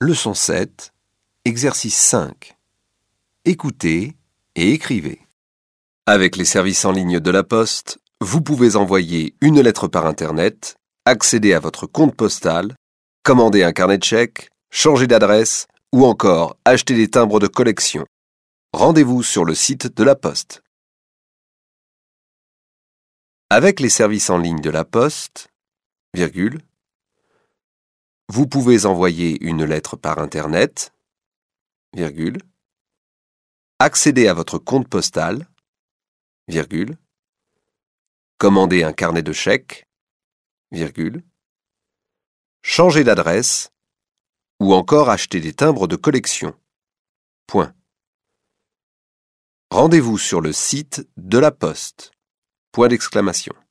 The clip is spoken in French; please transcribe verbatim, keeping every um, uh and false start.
Leçon sept, exercice cinq. Écoutez et écrivez. Avec les services en ligne de la Poste, vous pouvez envoyer une lettre par Internet, accéder à votre compte postal, commander un carnet de chèques, changer d'adresse ou encore acheter des timbres de collection. Rendez-vous sur le site de la Poste. Avec les services en ligne de la Poste, virgule, vous pouvez envoyer une lettre par Internet, virgule, accéder à votre compte postal, virgule, commander un carnet de chèques, virgule, changer d'adresse ou encore acheter des timbres de collection. Point. Rendez-vous sur le site de la Poste. Point d'exclamation.